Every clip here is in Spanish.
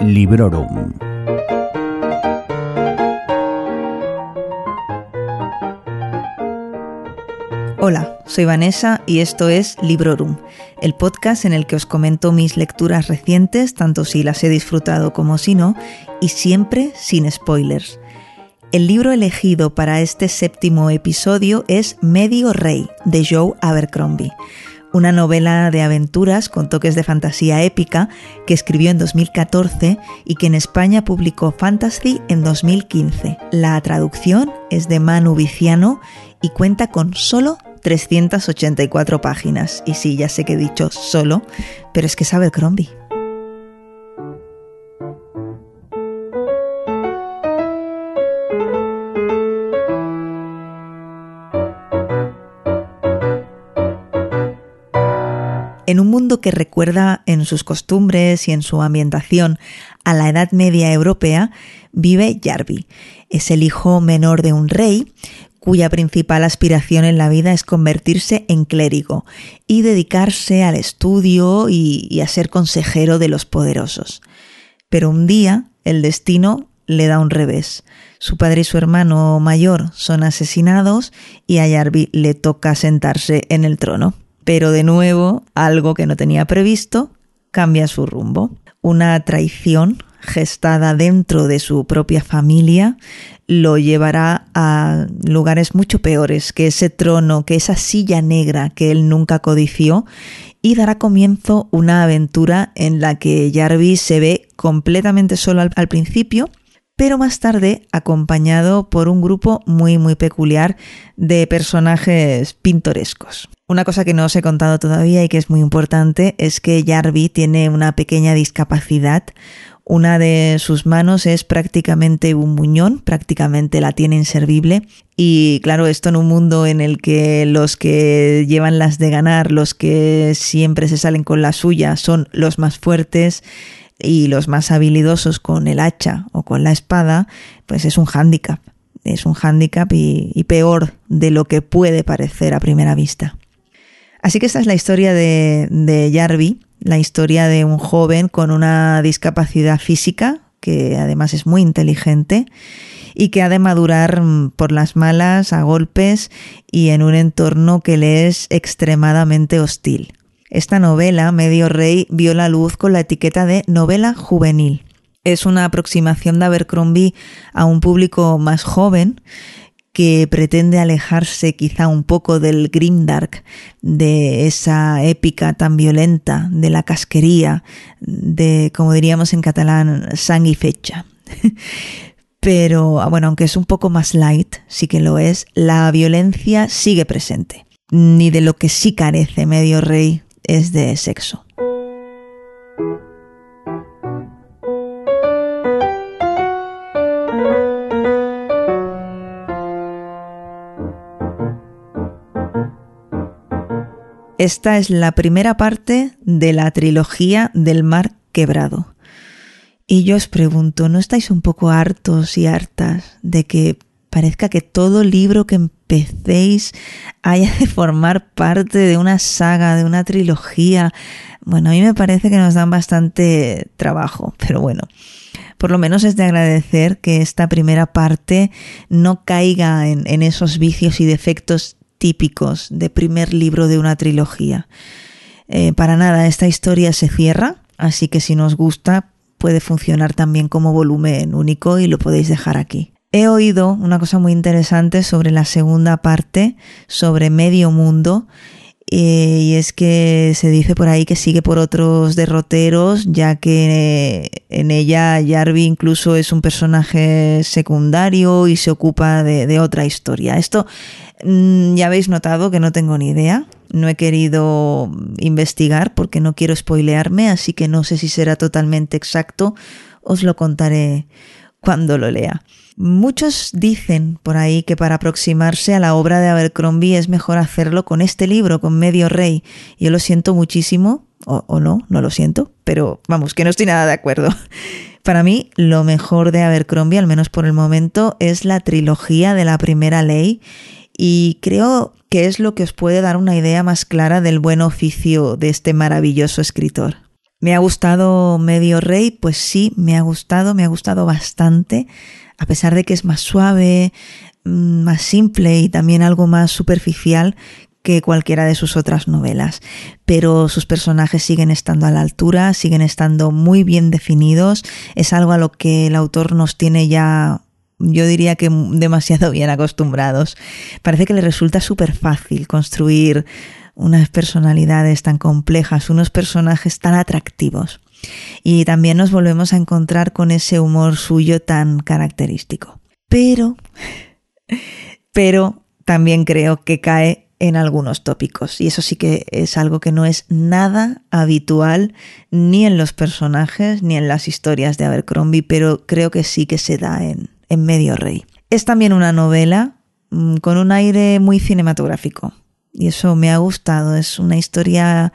Librorum. Hola, soy Vanessa y esto es Librorum, el podcast en el que os comento mis lecturas recientes, tanto si las he disfrutado como si no, y siempre sin spoilers. El libro elegido para este 7º episodio es Medio Rey, de Joe Abercrombie, una novela de aventuras con toques de fantasía épica que escribió en 2014 y que en España publicó Fantasy en 2015. La traducción es de Manu Viciano y cuenta con solo 384 páginas. Y sí, ya sé que he dicho solo, pero es que es Abercrombie. En un mundo que recuerda en sus costumbres y en su ambientación a la Edad Media europea, vive Jarvis. Es el hijo menor de un rey, cuya principal aspiración en la vida es convertirse en clérigo y dedicarse al estudio y a ser consejero de los poderosos. Pero un día el destino le da un revés. Su padre y su hermano mayor son asesinados y a Jarvis le toca sentarse en el trono. Pero de nuevo, algo que no tenía previsto cambia su rumbo. Una traición gestada dentro de su propia familia lo llevará a lugares mucho peores que ese trono, que esa silla negra que él nunca codició, y dará comienzo una aventura en la que Jarvis se ve completamente solo al principio, pero más tarde acompañado por un grupo muy peculiar de personajes pintorescos. Una cosa que no os he contado todavía y que es muy importante es que Jarvis tiene una pequeña discapacidad. Una de sus manos es prácticamente un muñón, prácticamente la tiene inservible. Y claro, esto en un mundo en el que los que llevan las de ganar, los que siempre se salen con la suya, son los más fuertes y los más habilidosos con el hacha o con la espada, pues es un hándicap. Es un hándicap y peor de lo que puede parecer a primera vista. Así que esta es la historia de Jarvis, la historia de un joven con una discapacidad física, que además es muy inteligente y que ha de madurar por las malas, a golpes y en un entorno que le es extremadamente hostil. Esta novela, Medio Rey, vio la luz con la etiqueta de novela juvenil. Es una aproximación de Abercrombie a un público más joven que pretende alejarse quizá un poco del grimdark, de esa épica tan violenta, de la casquería, de, como diríamos en catalán, sang i fetge. Pero, bueno, aunque es un poco más light, sí que lo es, la violencia sigue presente. Ni de lo que sí carece Medio Rey es de sexo. Esta es la primera parte de la trilogía del Mar Quebrado. Y yo os pregunto, ¿no estáis un poco hartos y hartas de que parezca que todo libro que empecéis haya de formar parte de una saga, de una trilogía? Bueno, a mí me parece que nos dan bastante trabajo, pero bueno, por lo menos es de agradecer que esta primera parte no caiga en esos vicios y defectos típicos de primer libro de una trilogía. Para nada, esta historia se cierra, así que si nos gusta puede funcionar también como volumen único y lo podéis dejar aquí. He oído una cosa muy interesante sobre la segunda parte, sobre Medio Mundo, y es que se dice por ahí que sigue por otros derroteros, ya que en ella Jarvis incluso es un personaje secundario y se ocupa de otra historia. Esto ya habéis notado que no tengo ni idea, no he querido investigar porque no quiero spoilearme, así que no sé si será totalmente exacto, os lo contaré cuando lo lea. Muchos dicen por ahí que para aproximarse a la obra de Abercrombie es mejor hacerlo con este libro, con Medio Rey. Yo lo siento muchísimo, o no lo siento, pero vamos, que no estoy nada de acuerdo. Para mí, lo mejor de Abercrombie, al menos por el momento, es la trilogía de La Primera Ley, y creo que es lo que os puede dar una idea más clara del buen oficio de este maravilloso escritor. ¿Me ha gustado Medio Rey? Pues sí, me ha gustado bastante, a pesar de que es más suave, más simple y también algo más superficial que cualquiera de sus otras novelas. Pero sus personajes siguen estando a la altura, siguen estando muy bien definidos, es algo a lo que el autor nos tiene ya, yo diría que demasiado bien acostumbrados. Parece que le resulta súper fácil construir unas personalidades tan complejas, unos personajes tan atractivos. Y también nos volvemos a encontrar con ese humor suyo tan característico. Pero también creo que cae en algunos tópicos. Y eso sí que es algo que no es nada habitual ni en los personajes ni en las historias de Abercrombie, pero creo que sí que se da en Medio Rey. Es también una novela con un aire muy cinematográfico. Y eso me ha gustado. Es una historia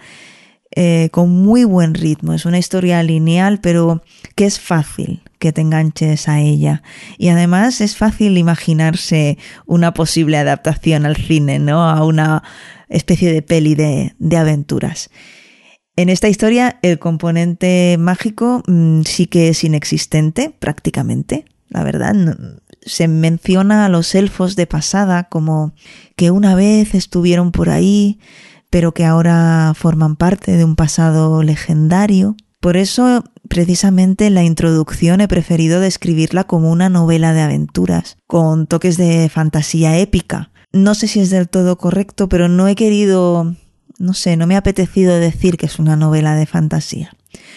con muy buen ritmo. Es una historia lineal, pero que es fácil que te enganches a ella. Y además es fácil imaginarse una posible adaptación al cine, ¿no? A una especie de peli de aventuras. En esta historia el componente mágico sí que es inexistente, prácticamente. La verdad, se menciona a los elfos de pasada como que una vez estuvieron por ahí, pero que ahora forman parte de un pasado legendario. Por eso, precisamente en la introducción he preferido describirla como una novela de aventuras, con toques de fantasía épica. No sé si es del todo correcto, pero no he querido, no me ha apetecido decir que es una novela de fantasía.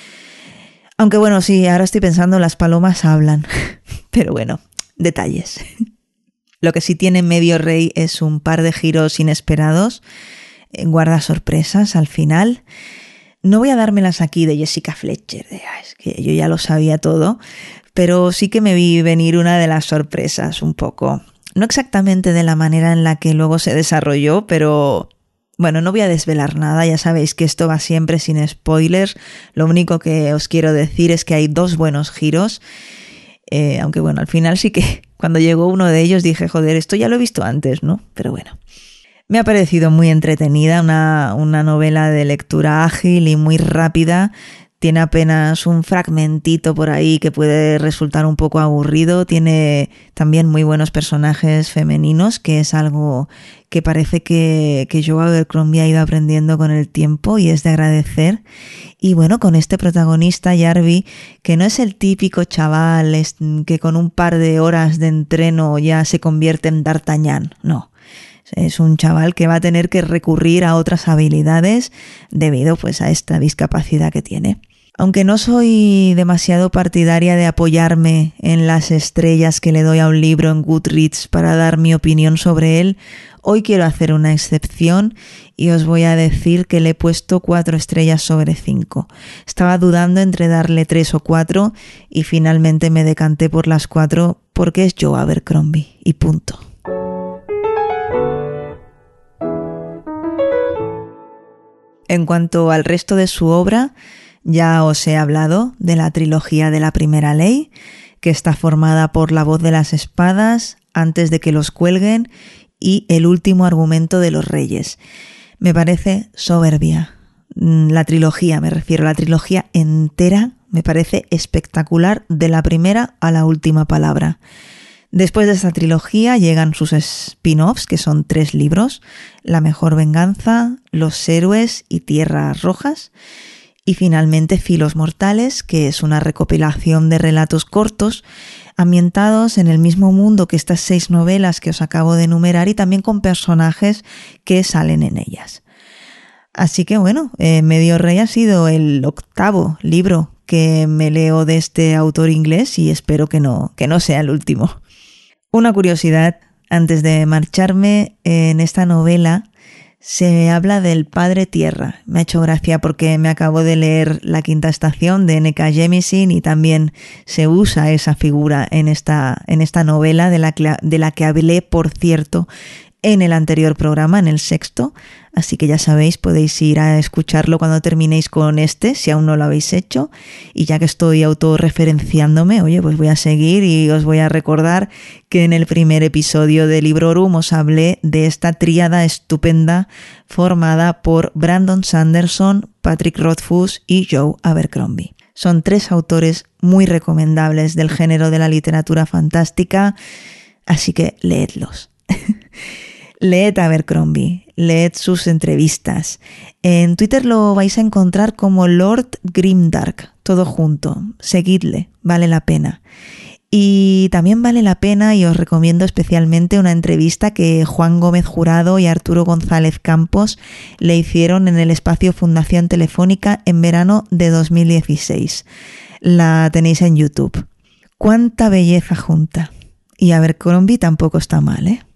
Aunque bueno, sí, ahora estoy pensando, las palomas hablan. Pero bueno, detalles. Lo que sí tiene Medio Rey es un par de giros inesperados, guarda sorpresas al final. No voy a dármelas aquí de Jessica Fletcher, es que yo ya lo sabía todo, pero sí que me vi venir una de las sorpresas un poco. No exactamente de la manera en la que luego se desarrolló, pero bueno, no voy a desvelar nada, ya sabéis que esto va siempre sin spoilers. Lo único que os quiero decir es que hay dos buenos giros, aunque bueno, al final sí que cuando llegó uno de ellos dije, joder, esto ya lo he visto antes, ¿no? Pero bueno, me ha parecido muy entretenida, una novela de lectura ágil y muy rápida. Tiene apenas un fragmentito por ahí que puede resultar un poco aburrido. Tiene también muy buenos personajes femeninos, que es algo que parece que Joe Abercrombie ha ido aprendiendo con el tiempo y es de agradecer. Y bueno, con este protagonista, Jarvie, que no es el típico chaval que con un par de horas de entreno ya se convierte en D'Artagnan, no. Es un chaval que va a tener que recurrir a otras habilidades debido pues a esta discapacidad que tiene. Aunque no soy demasiado partidaria de apoyarme en las estrellas que le doy a un libro en Goodreads para dar mi opinión sobre él, hoy quiero hacer una excepción y os voy a decir que le he puesto 4 estrellas sobre 5. Estaba dudando entre darle 3 o 4 y finalmente me decanté por las 4 porque es Joe Abercrombie y punto. En cuanto al resto de su obra, ya os he hablado de la trilogía de la Primera Ley, que está formada por La Voz de las Espadas, Antes de que los cuelguen y El último argumento de los reyes. Me parece soberbia. La trilogía, me refiero, la trilogía entera me parece espectacular de la primera a la última palabra. Después de esta trilogía llegan sus spin-offs, que son 3 libros, La mejor venganza, Los héroes y Tierras rojas, y finalmente Filos mortales, que es una recopilación de relatos cortos ambientados en el mismo mundo que estas 6 novelas que os acabo de enumerar y también con personajes que salen en ellas. Así que bueno, Medio Rey ha sido el 8º libro que me leo de este autor inglés y espero que no sea el último. Una curiosidad, antes de marcharme, en esta novela se habla del Padre Tierra. Me ha hecho gracia porque me acabo de leer La quinta estación de N.K. Jemisin y también se usa esa figura en esta novela de la que hablé, por cierto, en el anterior programa, en el 6º, así que ya sabéis, podéis ir a escucharlo cuando terminéis con este, si aún no lo habéis hecho. Y ya que estoy autorreferenciándome, oye, pues voy a seguir y os voy a recordar que en el primer episodio de Librorum os hablé de esta tríada estupenda formada por Brandon Sanderson, Patrick Rothfuss y Joe Abercrombie. Son 3 autores muy recomendables del género de la literatura fantástica, así que leedlos. Leed Abercrombie, leed sus entrevistas. En Twitter lo vais a encontrar como Lord Grimdark, todo junto. Seguidle, vale la pena. Y también vale la pena, y os recomiendo especialmente, una entrevista que Juan Gómez Jurado y Arturo González Campos le hicieron en el espacio Fundación Telefónica en verano de 2016. La tenéis en YouTube. ¡Cuánta belleza junta! Y Abercrombie tampoco está mal, ¿eh?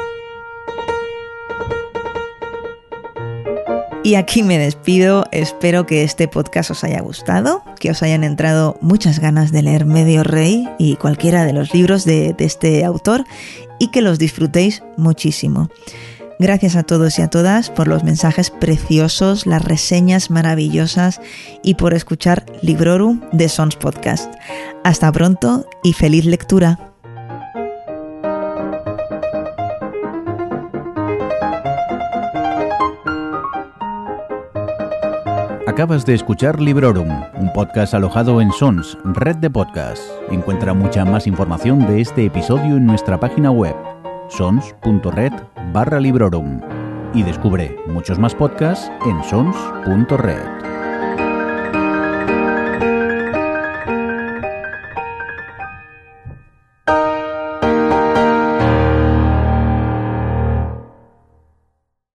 Y aquí me despido, espero que este podcast os haya gustado, que os hayan entrado muchas ganas de leer Medio Rey y cualquiera de los libros de este autor y que los disfrutéis muchísimo. Gracias a todos y a todas por los mensajes preciosos, las reseñas maravillosas y por escuchar Librorum de Sons Podcast. Hasta pronto y feliz lectura. Acabas de escuchar Librorum, un podcast alojado en Sons, red de podcasts. Encuentra mucha más información de este episodio en nuestra página web, sons.red/Librorum. Y descubre muchos más podcasts en sons.red.